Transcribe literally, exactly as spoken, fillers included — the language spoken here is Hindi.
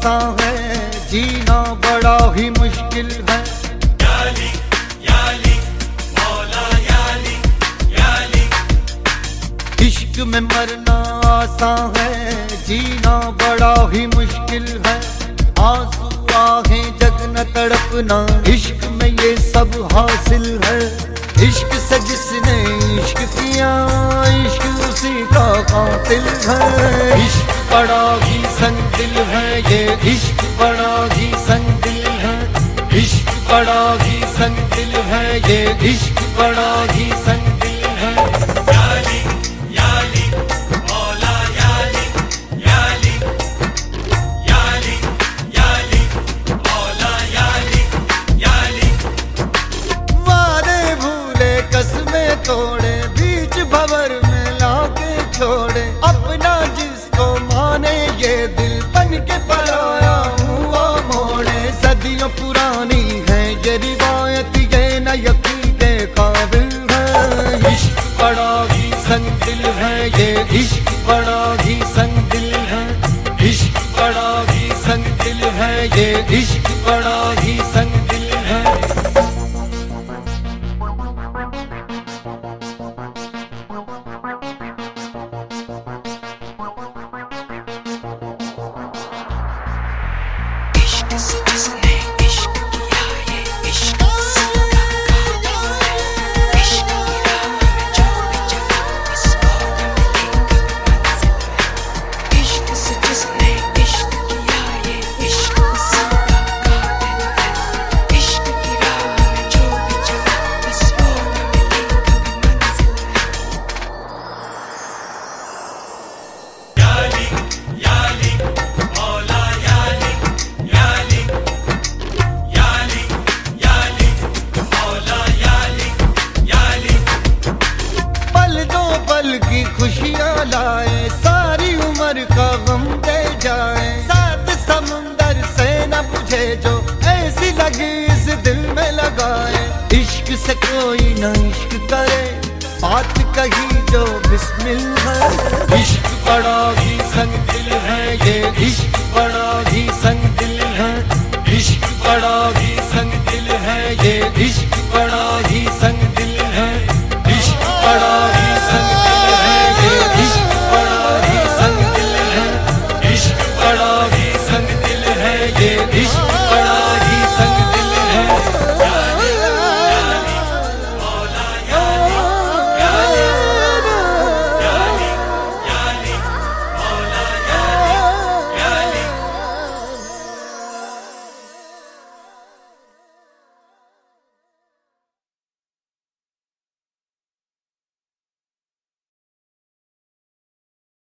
आसान है, जीना बड़ा ही मुश्किल है। याली याली मौला याली याली। इश्क में मरना आसान है, जीना बड़ा ही मुश्किल है। आंसू आहें जग न तड़पना, इश्क में ये सब हासिल है। इश्क से जिसने इश्क किया, इश्क उसी का कातिल है। इश्क बड़ा ही संग-दिल है, ये इश्क बड़ा ही संग-दिल है। इश्क बड़ा ही संग-दिल है, ये इश्क बड़ा ही संग-दिल है। याली याली मौला याली याली याली याली मौला याली याली। वादे भूले कसमें तोड़े, बीच भंवर में लाके छोड़े। अपना जिसको माने ये दिल बन के पराया हुआ मोड़े। सदियों पुरानी है ये रिवायत, ये न यकीन के काबिल है। इश्क बड़ा ही संग-दिल है, ये इश्क बड़ा ही संग-दिल है। इश्क बड़ा ही संग-दिल है, ये इश्क बड़ा ही संग-दिल है। की खुशियाँ लाए, सारी उम्र का गम दे जाए। सात समुंदर से न बुझे जो ऐसी लगी इस दिल में लगाए। इश्क से कोई न इश्क करे, बात कही जो बिस्मिल है। इश्क बड़ा ही संग-दिल है, ये इश्क बड़ा ही संग-दिल है। इश्क बड़ा ही संग-दिल है, ये इश्क बड़ा ही संग-दिल है। इश्क बड़ा ही संग-दिल है, ये इश्क बड़ा ही संग-दिल है। इश्क बड़ा ही संग-दिल है, ये इश्क